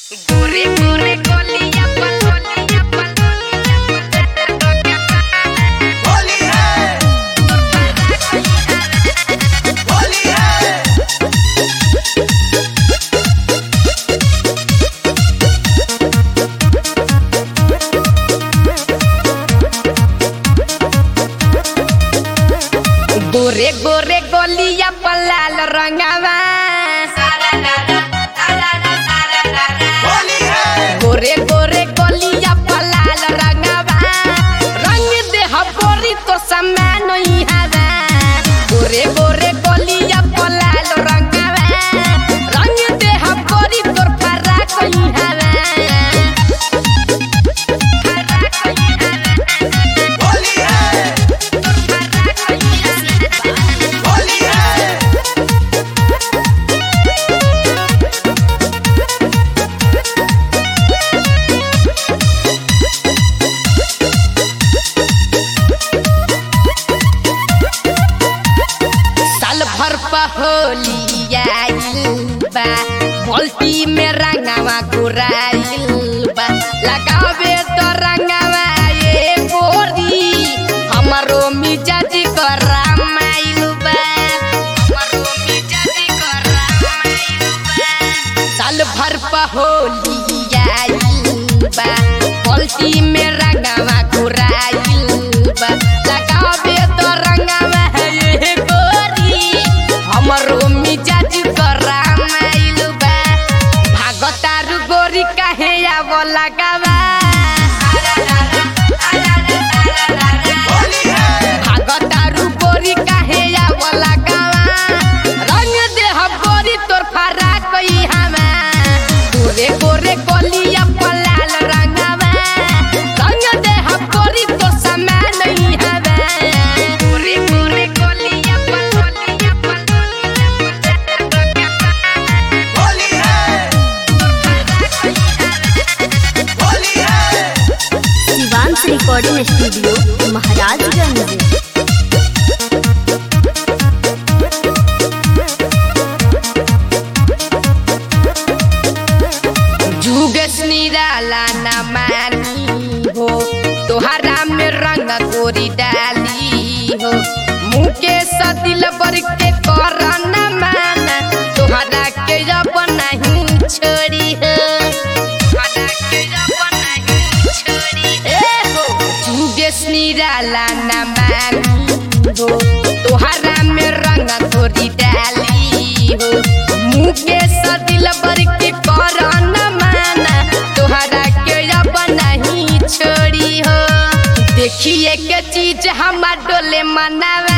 गोरे गोरे गोलियां पल होली है होली है। गोरे गोरे गोलियां पर लाल रंगवा होली है गोरे गोरे गोलियां पर लाल रंगवा रंग दे हपोरी तो समय नहीं हवा गोरे गोरे गोलियां पर लाल रंगवा रंग दे हपोरी तो फराक नहीं हवा होली है होली है। साल भर होली आइल बा बाल्टी में रंगवा घुराइल बा लगावे तो रंगवा ये गोरी हमरो मिजाज गरमाइल बा हमरो मिजाज गरमाइल बा साल भर होली आइल बा बाल्टी में रंगवा घुराइल बा लगावे तो रंगवा ये गोरी हमरो मिजाज गरमाइल बा भागतारु गोरी काहे आवो लगावा होली है भागतारु गोरी काहे आवो लगावा रंग देह गोरी तोर फराक ई हमा गोरे गोरे गोलियां पर लाल रंगवा रंग देह गोरी तो समय नहीं हवा गोरे गोरे गोलियां पर होली है होली है। Shivansh recording studio Maharajganj. जुगस निराला न मानी हो तोहरा में रंग गोरी डाली हो मुकेश दिल बर के कर न माना तोहरा के अब नहीं छोड़ी हो तोहरा के अब नहीं छोड़ी हो जुगस निराला न मानी हो तोहरा में रंग गोरी डाली हो मुकेश दिल बर के कर न माना तोहरा के अब नहीं छोड़ी हो देखिए के चीज हमार डोले मनावा